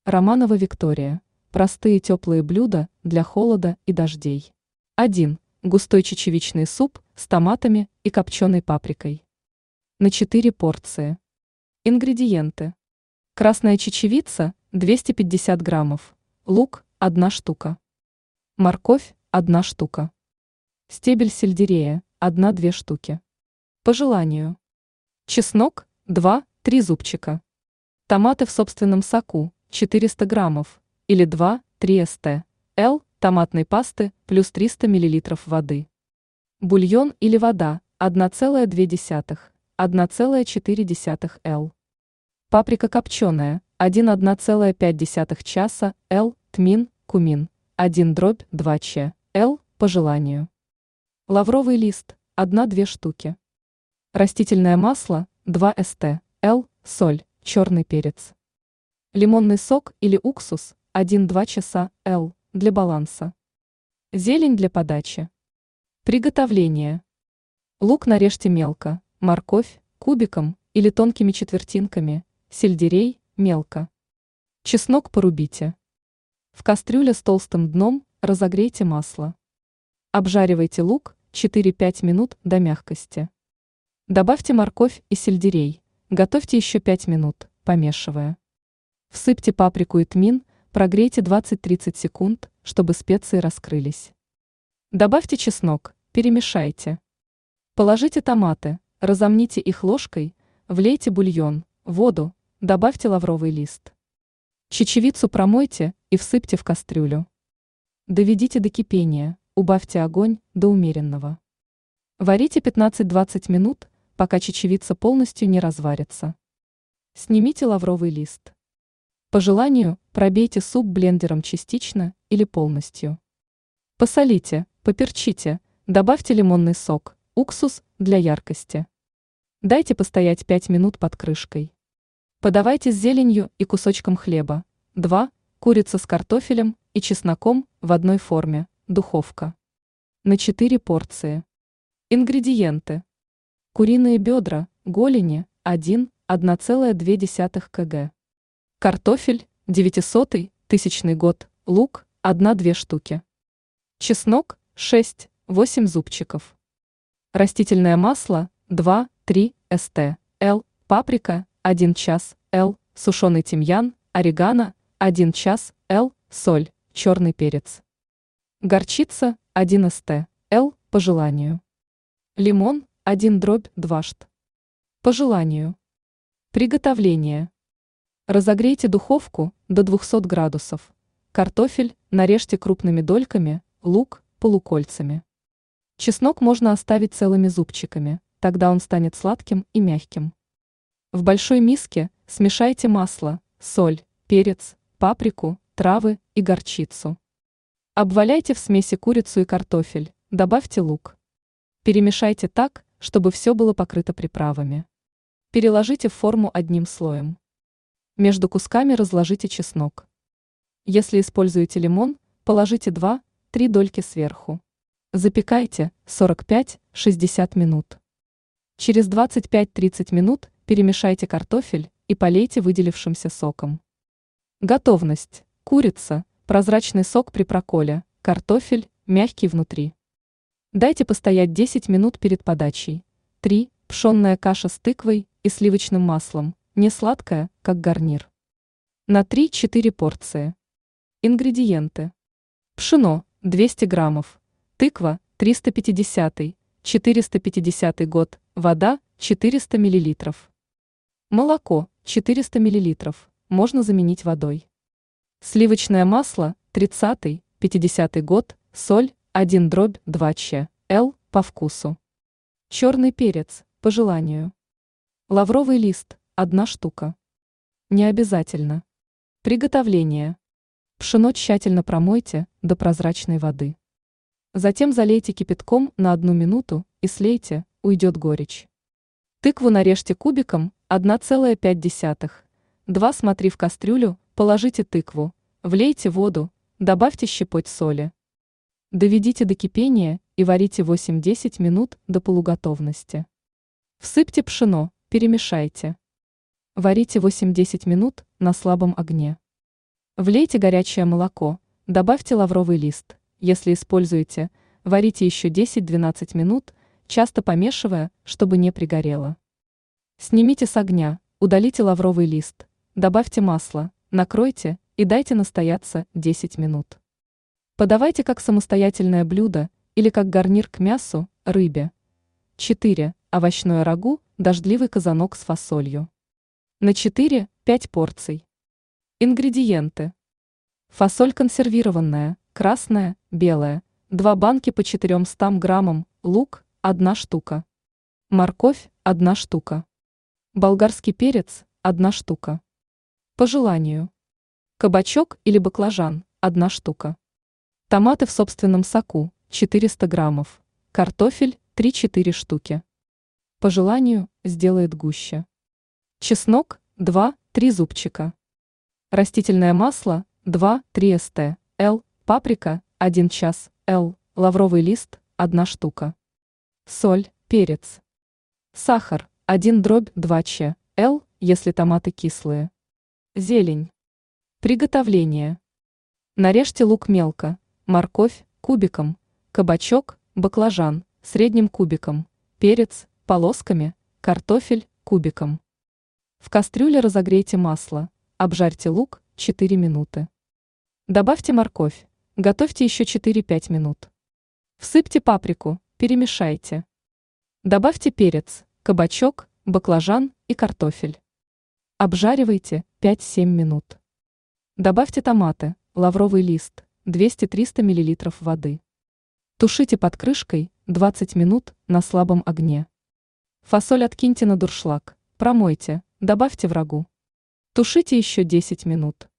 Романова Виктория. Простые теплые блюда для холода и дождей. 1. Густой чечевичный суп с томатами и копченой паприкой. На 4 порции. Ингредиенты. Красная чечевица 250 граммов. Лук 1 штука. Морковь 1 штука. Стебель сельдерея 1-2 штуки. По желанию. Чеснок 2-3 зубчика. Томаты в собственном соку 400 граммов или 2-3 ст. Л. Томатной пасты плюс 300 мл воды. Бульон или вода 1,2-1,4 Л. Паприка копченая 1,5 часа Л. Тмин, кумин 1/2 ч. Л. По желанию. Лавровый лист 1-2 штуки. Растительное масло 2 ст. Л. Соль, черный перец. Лимонный сок или уксус 1-2 часа Л. Для баланса. Зелень для подачи. Приготовление. Лук нарежьте мелко, морковь кубиком или тонкими четвертинками, сельдерей мелко. Чеснок порубите. В кастрюле с толстым дном разогрейте масло. Обжаривайте лук 4-5 минут до мягкости. Добавьте морковь и сельдерей, готовьте еще 5 минут, помешивая. Всыпьте паприку и тмин, прогрейте 20-30 секунд, чтобы специи раскрылись. Добавьте чеснок, перемешайте. Положите томаты, разомните их ложкой, влейте бульон, воду, добавьте лавровый лист. Чечевицу промойте и всыпьте в кастрюлю. Доведите до кипения, убавьте огонь до умеренного. Варите 15-20 минут, пока чечевица полностью не разварится. Снимите лавровый лист. По желанию пробейте суп блендером частично или полностью. Посолите, поперчите, добавьте лимонный сок, уксус для яркости. Дайте постоять 5 минут под крышкой. Подавайте с зеленью и кусочком хлеба. 2. Курица с картофелем и чесноком в одной форме, духовка. На 4 порции. Ингредиенты. Куриные бедра, голени 1,2 кг. Картофель 900-й, 1000 год, лук 1-2 штуки. Чеснок 6-8 зубчиков. Растительное масло 2-3 ст. Л. Паприка 1 час Л. Сушеный тимьян, орегано 1 час Л. Соль, черный перец. Горчица 1 ст. Л. По желанию. Лимон 1/2 шт. По желанию. Приготовление. Разогрейте духовку до 200 градусов. Картофель нарежьте крупными дольками, лук полукольцами. Чеснок можно оставить целыми зубчиками, тогда он станет сладким и мягким. В большой миске смешайте масло, соль, перец, паприку, травы и горчицу. Обваляйте в смеси курицу и картофель, добавьте лук. Перемешайте так, чтобы все было покрыто приправами. Переложите в форму одним слоем. Между кусками разложите чеснок. Если используете лимон, положите 2-3 дольки сверху. Запекайте 45-60 минут. Через 25-30 минут перемешайте картофель и полейте выделившимся соком. Готовность. Курица, прозрачный сок при проколе, картофель, мягкий внутри. Дайте постоять 10 минут перед подачей. 3. Пшенная каша с тыквой и сливочным маслом, не сладкая, как гарнир. На 3-4 порции. Ингредиенты. Пшено 200 граммов, тыква 350-й, 450 год, вода 400 мл. Молоко 400 мл, можно заменить водой. Сливочное масло 30-й, 50 год, соль 1/2 ч. Л. По вкусу. Черный перец, по желанию. Лавровый лист 1 штука. Не обязательно. Приготовление. Пшено тщательно промойте до прозрачной воды. Затем залейте кипятком на 1 минуту и слейте, уйдет горечь. Тыкву нарежьте кубиком 1,5. 2. Смотри в кастрюлю, положите тыкву, влейте воду, добавьте щепоть соли. Доведите до кипения и варите 8-10 минут до полуготовности. Всыпьте пшено, перемешайте. Варите 8-10 минут на слабом огне. Влейте горячее молоко, добавьте лавровый лист. Если используете, варите еще 10-12 минут, часто помешивая, чтобы не пригорело. Снимите с огня, удалите лавровый лист, добавьте масло, накройте и дайте настояться 10 минут. Подавайте как самостоятельное блюдо или как гарнир к мясу, рыбе. 4. Овощное рагу, дождливый казанок с фасолью. На 4-5 порций. Ингредиенты. Фасоль консервированная, красная, белая, 2 банки по 400 граммам, лук, 1 штука. Морковь, 1 штука. Болгарский перец, 1 штука. По желанию. Кабачок или баклажан, 1 штука. Томаты в собственном соку, 400 граммов. Картофель, 3-4 штуки. По желанию, сделает гуще. Чеснок, 2-3 зубчика. Растительное масло, 2-3 ст. Л. Паприка, 1 час. Л. Лавровый лист, 1 штука. Соль, перец. Сахар, 1/2 ч. Л, если томаты кислые. Зелень. Приготовление. Нарежьте лук мелко, морковь кубиком, кабачок, баклажан средним кубиком, перец полосками, картофель кубиком. В кастрюле разогрейте масло, обжарьте лук 4 минуты. Добавьте морковь, готовьте еще 4-5 минут. Всыпьте паприку, перемешайте. Добавьте перец, кабачок, баклажан и картофель. Обжаривайте 5-7 минут. Добавьте томаты, лавровый лист, 200-300 мл воды. Тушите под крышкой 20 минут на слабом огне. Фасоль откиньте на дуршлаг, промойте, добавьте в рагу. Тушите еще 10 минут.